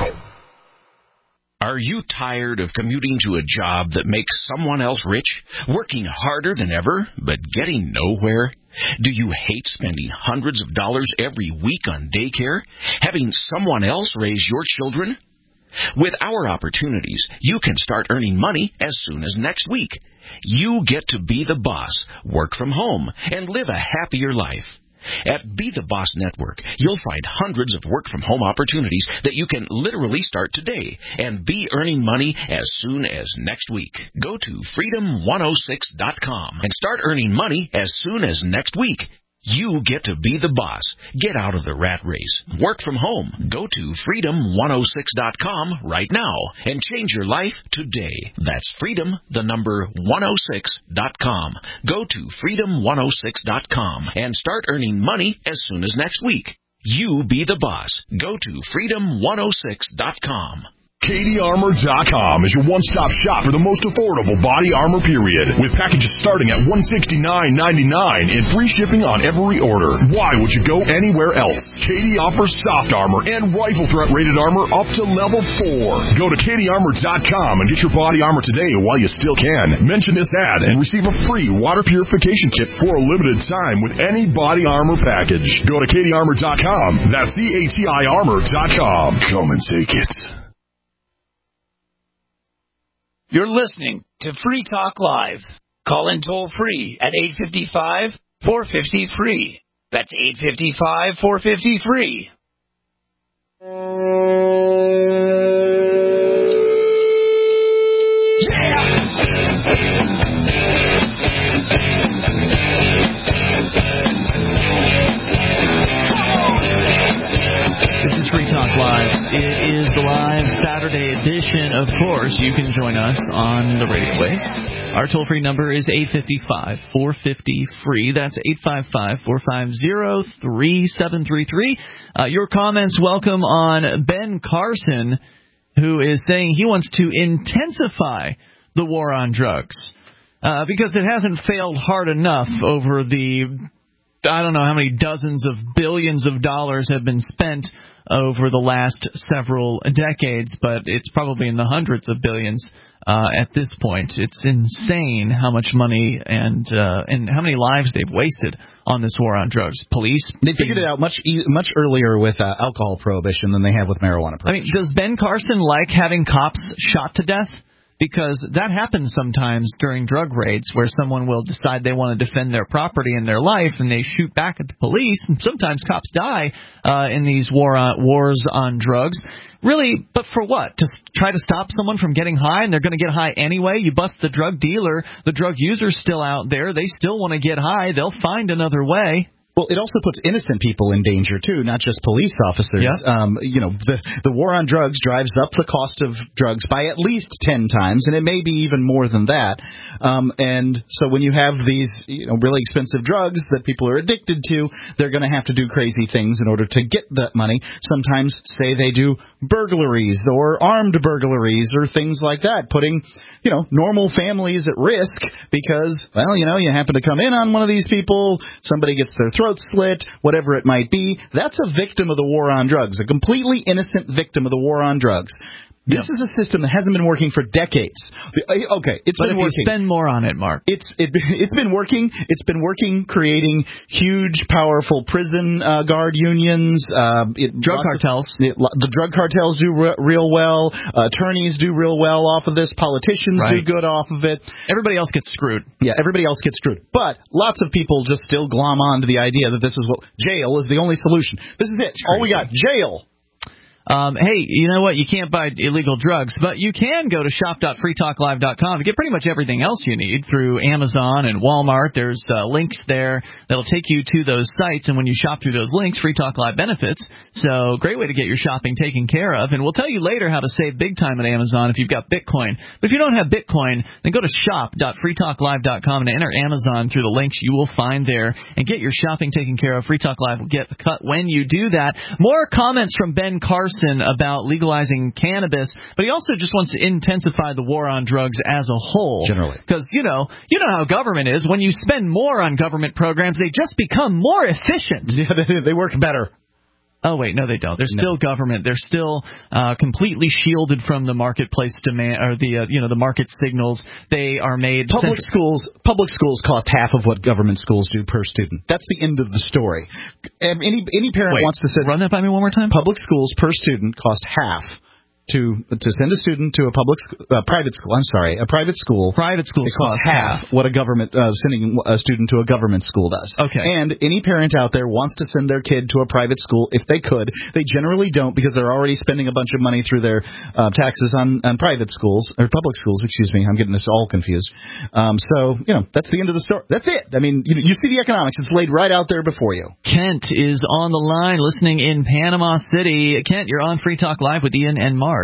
Are you tired of commuting to a job that makes someone else rich, working harder than ever, but getting nowhere? Do you hate spending hundreds of dollars every week on daycare, having someone else raise your children? With our opportunities, you can start earning money as soon as next week. You get to be the boss, work from home, and live a happier life. At Be the Boss Network, you'll find hundreds of work-from-home opportunities that you can literally start today and be earning money as soon as next week. Go to freedom one oh six dot com and start earning money as soon as next week. You get to be the boss. Get out of the rat race. Work from home. Go to freedom one oh six dot com right now and change your life today. That's freedom, the number one oh six dot com. Go to freedom one oh six dot com and start earning money as soon as next week. You be the boss. Go to freedom one oh six dot com. Katie Armor dot com is your one-stop shop for the most affordable body armor period, with packages starting at one hundred sixty-nine ninety-nine and free shipping on every order. Why would you go anywhere else? Katie offers soft armor and rifle threat rated armor up to level four. Go to Katie Armor dot com and get your body armor today while you still can. Mention this ad and receive a free water purification kit for a limited time with any body armor package. Go to Katie Armor dot com. That's C A T I Armor dot com. Come and take it. You're listening to Free Talk Live. Call in toll free at eight five five, four five zero, free. That's eight five five, four five zero, free. This is Free Talk Live. It is the live Saturday edition. Of course, you can join us on the radio waves. Our toll-free number is eight five five, four five zero, free. That's eight five five, four five zero, three seven three three. Uh, your comments welcome on Ben Carson, who is saying he wants to intensify the war on drugs uh, because it hasn't failed hard enough over the, I don't know how many dozens of billions of dollars have been spent over the last several decades, but it's probably in the hundreds of billions uh, at this point. It's insane how much money and uh, and how many lives they've wasted on this war on drugs. Police, they figured it out much much earlier with uh, alcohol prohibition than they have with marijuana prohibition. I mean, does Ben Carson like having cops shot to death? Because that happens sometimes during drug raids where someone will decide they want to defend their property and their life, and they shoot back at the police, and sometimes cops die uh, in these war on, wars on drugs. Really, but for what? To try to stop someone from getting high, and they're going to get high anyway? You bust the drug dealer, the drug user's still out there, they still want to get high, they'll find another way. Well, it also puts innocent people in danger, too, not just police officers. Yeah. Um, you know, the, the war on drugs drives up the cost of drugs by at least ten times, and it may be even more than that. Um, and so when you have these, you know, really expensive drugs that people are addicted to, they're going to have to do crazy things in order to get that money. Sometimes, say, they do burglaries or armed burglaries or things like that, putting, you know, normal families at risk because, well, you know, you happen to come in on one of these people, somebody gets their throat slit, whatever it might be. That's a victim of the war on drugs, a completely innocent victim of the war on drugs. This yep. is a system that hasn't been working for decades. Okay, it's but been if working. You spend more on it, Mark. It's it, it's been working. It's been working, creating huge, powerful prison uh, guard unions. Uh, it, drug cartels. Of, it, the drug cartels do re- real well. Uh, attorneys do real well off of this. Politicians right. do good off of it. Everybody else gets screwed. Yeah, everybody else gets screwed. But lots of people just still glom on to the idea that this is what jail is the only solution. This is it. All we got, jail. Um, hey, you know what? You can't buy illegal drugs, but you can go to shop dot free talk live dot com to get pretty much everything else you need through Amazon and Walmart. There's uh, links there that'll take you to those sites, and when you shop through those links, Free Talk Live benefits. So great way to get your shopping taken care of. And we'll tell you later how to save big time at Amazon if you've got Bitcoin. But if you don't have Bitcoin, then go to shop dot free talk live dot com and enter Amazon through the links you will find there and get your shopping taken care of. Free Talk Live will get a cut when you do that. More comments from Ben Carson about legalizing cannabis, but he also just wants to intensify the war on drugs as a whole. Generally. Because, you know, you know how government is. When you spend more on government programs, they just become more efficient. Yeah, they, they work better. Oh, wait, no, they don't. They're still no. government. They're still uh, completely shielded from the marketplace demand, or the uh, you know the market signals. They are made. Public cent- schools, public schools cost half of what government schools do per student. That's the end of the story. Any any parent wait, wants to say, run that by me one more time. Public schools per student cost half. To to send a student to a public uh, private school. I'm sorry, a private school. Private schools it costs half, half what a government uh, sending a student to a government school does. Okay. And any parent out there wants to send their kid to a private school if they could. They generally don't because they're already spending a bunch of money through their uh, taxes on, on private schools or public schools. Excuse me, I'm getting this all confused. Um, so you know that's the end of the story. That's it. I mean, you, you see the economics. It's laid right out there before you. Kent is on the line, listening in Panama City. Kent, you're on Free Talk Live with Ian and Mark.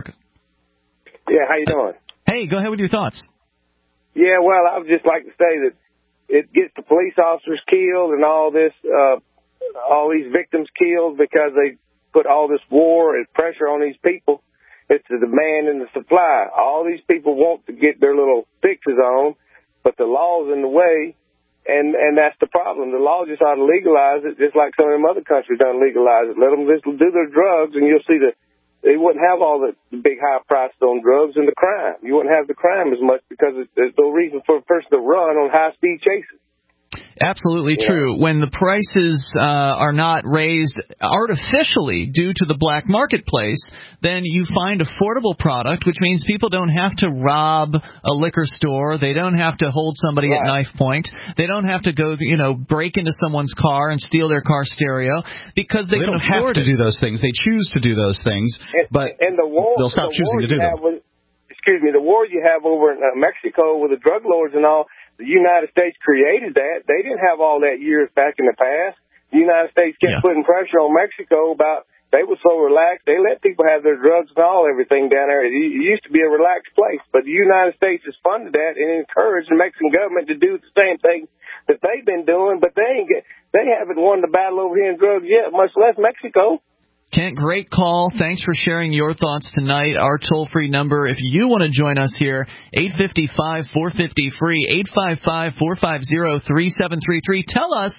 Yeah, how you doing? Hey, go ahead with your thoughts. Yeah, well, I would just like to say that it gets the police officers killed and all this, uh, all these victims killed because they put all this war and pressure on these people. It's the demand and the supply. All these people want to get their little fixes on, but the law's in the way, and and that's the problem. The law just ought to legalize it, just like some of them other countries done legalize it. Let them just do their drugs, and you'll see that they wouldn't have all the big high prices on drugs and the crime. You wouldn't have the crime as much because there's no reason for a person to run on high-speed chases. Absolutely yeah. true. When the prices uh, are not raised artificially due to the black marketplace, then you find affordable product, which means people don't have to rob a liquor store. They don't have to hold somebody right. at knife point. They don't have to go, you know, break into someone's car and steal their car stereo because they, they can don't afford have to it. do those things. They choose to do those things, and, but and the war, they'll stop the choosing to do them. With, excuse me, the war you have over in uh, Mexico with the drug lords and all. The United States created that. They didn't have all that years back in the past. The United States kept yeah. putting pressure on Mexico about they were so relaxed. They let people have their drugs and all everything down there. It used to be a relaxed place. But the United States has funded that and encouraged the Mexican government to do the same thing that they've been doing. But they ain't get, they haven't won the battle over here in drugs yet, much less Mexico. Kent, great call. Thanks for sharing your thoughts tonight. Our toll-free number, if you want to join us here, eight five five, four five zero, free, eight five five, four five zero, three seven three three. Tell us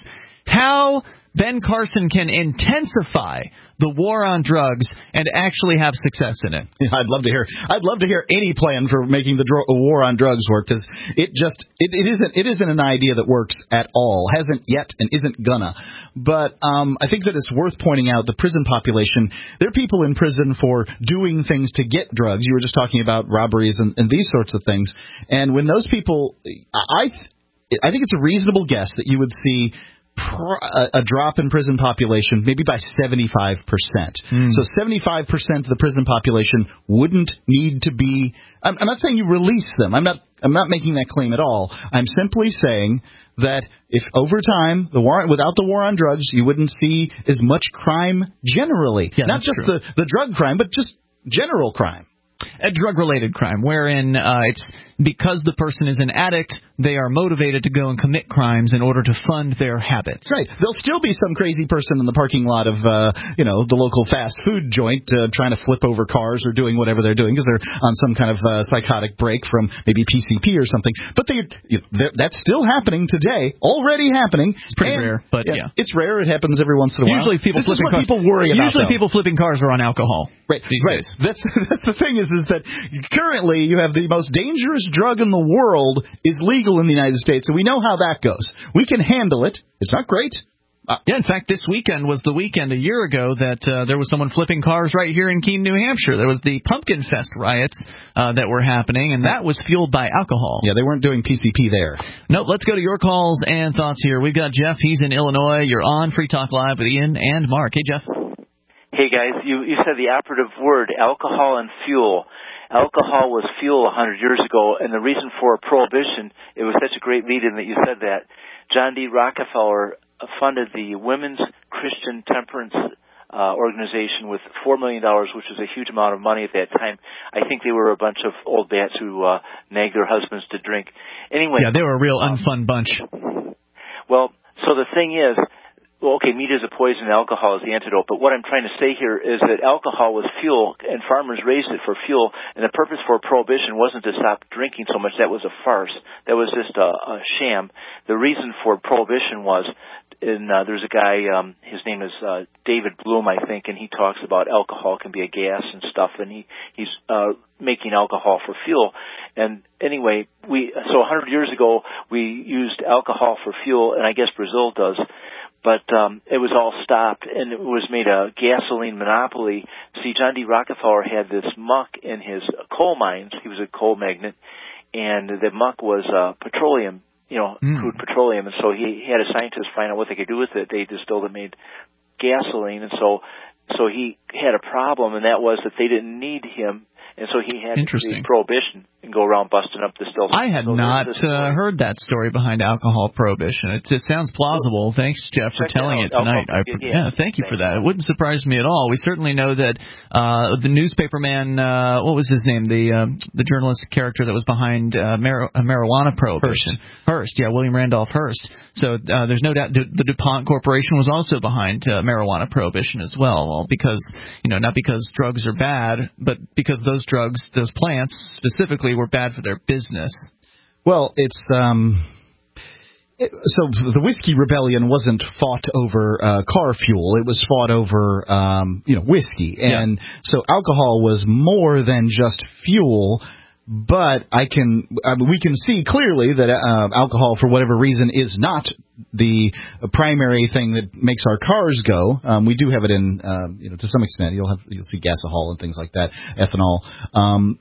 how Ben Carson can intensify the war on drugs and actually have success in it. Yeah, I'd love to hear. I'd love to hear any plan for making the dro- war on drugs work because it just it, it isn't it isn't an idea that works at all. Hasn't yet and isn't gonna. But um, I think that it's worth pointing out the prison population. There are people in prison for doing things to get drugs. You were just talking about robberies and, and these sorts of things. And when those people, I I think it's a reasonable guess that you would see a drop in prison population, maybe by seventy-five percent. Mm. So seventy-five percent of the prison population wouldn't need to be. I'm, I'm not saying you release them. I'm not. I'm not making that claim at all. I'm simply saying that if over time, the war without the war on drugs, you wouldn't see as much crime generally. Yeah, not just true. the the drug crime, but just general crime. A drug-related crime, wherein uh, it's because the person is an addict, they are motivated to go and commit crimes in order to fund their habits. Right. There'll still be some crazy person in the parking lot of, uh, you know, the local fast food joint uh, trying to flip over cars or doing whatever they're doing because they're on some kind of uh, psychotic break from maybe P C P or something. But they, that's still happening today, already happening. It's pretty and, rare, but yeah. yeah. It's rare. It happens every once in a while. Usually people this flipping is what cars. people worry about. Usually though. people flipping cars are on alcohol. Right. These right. days. That's that's the thing is is that currently you have the most dangerous drug in the world is legal in the United States, and we know how that goes. We can handle it. It's not great. Uh, yeah, in fact, this weekend was the weekend a year ago that uh, there was someone flipping cars right here in Keene, New Hampshire. There was the Pumpkin Fest riots uh, that were happening, and that was fueled by alcohol. Yeah, they weren't doing P C P there. No, let's go to your calls and thoughts here. We've got Jeff. He's in Illinois. You're on Free Talk Live with Ian and Mark. Hey, Jeff. Hey, guys. You, you said the operative word, alcohol and fuel. Alcohol was fuel one hundred years ago, and the reason for prohibition, it was such a great lead-in that you said that. John D. Rockefeller funded the Women's Christian Temperance uh, Organization with four million dollars, which was a huge amount of money at that time. I think they were a bunch of old bats who uh, nagged their husbands to drink. Anyway. Yeah, they were a real unfun bunch. Well, so the thing is, well, okay, meat is a poison, alcohol is the antidote, but what I'm trying to say here is that alcohol was fuel, and farmers raised it for fuel, and the purpose for prohibition wasn't to stop drinking so much. That was a farce. That was just a, a sham. The reason for prohibition was, and uh, there's a guy, um, his name is uh, David Bloom, I think, and he talks about alcohol can be a gas and stuff, and he he's uh, making alcohol for fuel. And anyway, we so one hundred years ago we used alcohol for fuel, and I guess Brazil does. But um, it was all stopped, and it was made a gasoline monopoly. See, John D. Rockefeller had this muck in his coal mines. He was a coal magnate, and the muck was uh, petroleum, you know, mm. crude petroleum. And so he, he had a scientist find out what they could do with it. They distilled and made gasoline, and so so he had a problem, and that was that they didn't need him. And so he had to create prohibition and go around busting up the stills. I had so not uh, heard that story behind alcohol prohibition. It, it sounds plausible. Thanks, Jeff, for telling it, it tonight. I, yeah, yeah, thank you thank for that. It wouldn't surprise me at all. We certainly know that uh, the newspaper man, uh, what was his name, the uh, the journalist character that was behind uh, mar- marijuana prohibition. Hearst. Hearst, yeah, William Randolph Hearst. So uh, there's no doubt the DuPont Corporation was also behind uh, marijuana prohibition as well. Well, because, you know, not because drugs are bad, but because those drugs, those plants specifically, were bad for their business. Well, it's um, it, so the whiskey rebellion wasn't fought over uh, car fuel; it was fought over um, you know whiskey, and yeah. so alcohol was more than just fuel. But I can, I mean, we can see clearly that uh, alcohol, for whatever reason, is not the primary thing that makes our cars go. Um, we do have it in, uh, you know, to some extent. You'll have, you'll see gasohol and things like that, ethanol. Um,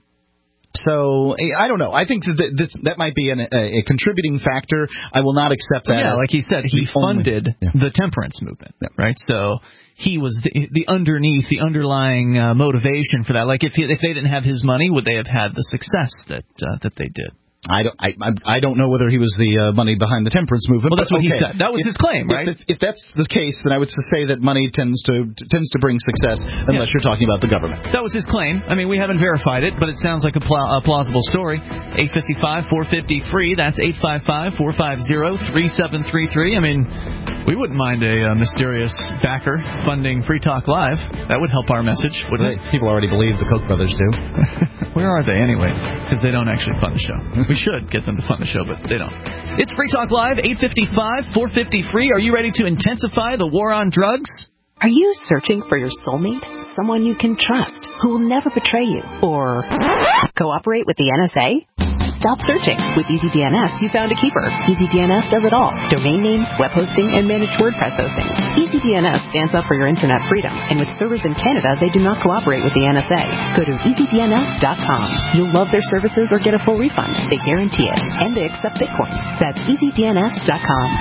So, I don't know. I think that this, that might be an, a, a contributing factor. I will not accept that. Yeah, like he said, he funded only, yeah. the temperance movement, yeah. right? So he was the, the underneath, the underlying uh, motivation for that. Like if he, if they didn't have his money, would they have had the success that uh, that they did? I don't. I, I don't know whether he was the uh, money behind the temperance movement. Well, that's but, what okay. he said. That was if, his claim, right? If, if that's the case, then I would say that money tends to tends to bring success, unless yeah. you're talking about the government. That was his claim. I mean, we haven't verified it, but it sounds like a, pl- a plausible story. eight five five, four five zero, free. That's eight five five, four five zero, three seven three three. I mean, we wouldn't mind a uh, mysterious backer funding Free Talk Live. That would help our message, wouldn't it? People already believe the Koch brothers do. Where are they anyway? Because they don't actually fund the show. We should get them to fund the show, but they don't. It's Free Talk Live, eight five five, four five zero, free. Are you ready to intensify the war on drugs? Are you searching for your soulmate? Someone you can trust, who will never betray you, or cooperate with the N S A? Stop searching. With EasyDNS, you found a keeper. EasyDNS does it all. Domain names, web hosting, and managed WordPress hosting. EasyDNS stands up for your internet freedom, and with servers in Canada, they do not cooperate with the N S A. Go to easy D N S dot com. You'll love their services or get a full refund. They guarantee it, and they accept Bitcoin. That's easy D N S dot com.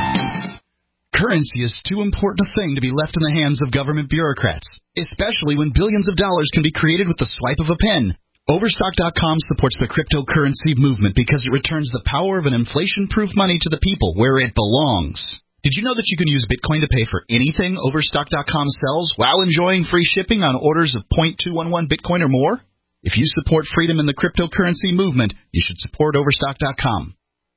Currency is too important a thing to be left in the hands of government bureaucrats, especially when billions of dollars can be created with the swipe of a pen. Overstock dot com supports the cryptocurrency movement because it returns the power of an inflation-proof money to the people where it belongs. Did you know that you can use Bitcoin to pay for anything Overstock dot com sells while enjoying free shipping on orders of zero point two one one Bitcoin or more? If you support freedom in the cryptocurrency movement, you should support Overstock dot com.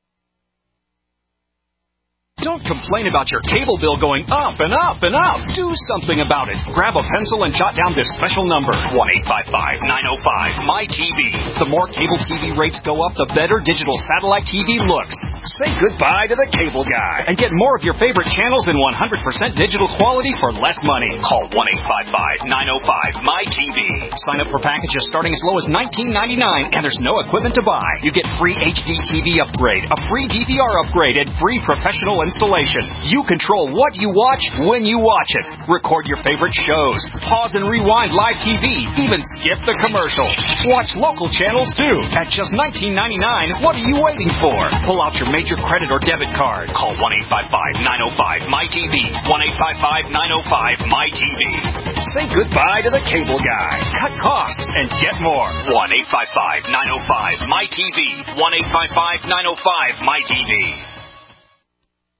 Don't complain about your cable bill going up and up and up. Do something about it. Grab a pencil and jot down this special number, one eight five five, nine oh five, M Y T V. The more cable T V rates go up, the better digital satellite T V looks. Say goodbye to the cable guy and get more of your favorite channels in one hundred percent digital quality for less money. Call one eight five five, nine oh five, M Y T V. Sign up for packages starting as low as nineteen ninety-nine, and there's no equipment to buy. You get free H D T V upgrade, a free D V R upgrade, and free professional installation. You control what you watch when you watch it. Record your favorite shows. Pause and rewind live T V. Even skip the commercials. Watch local channels too. At just nineteen ninety-nine, what are you waiting for? Pull out your major credit or debit card. Call one eight five five, nine oh five, M Y T V. one eight five five, nine oh five, M Y T V. Say goodbye to the cable guy. Cut costs and get more. one eight five five, nine oh five, M Y T V. one eight five five, nine oh five, M Y T V.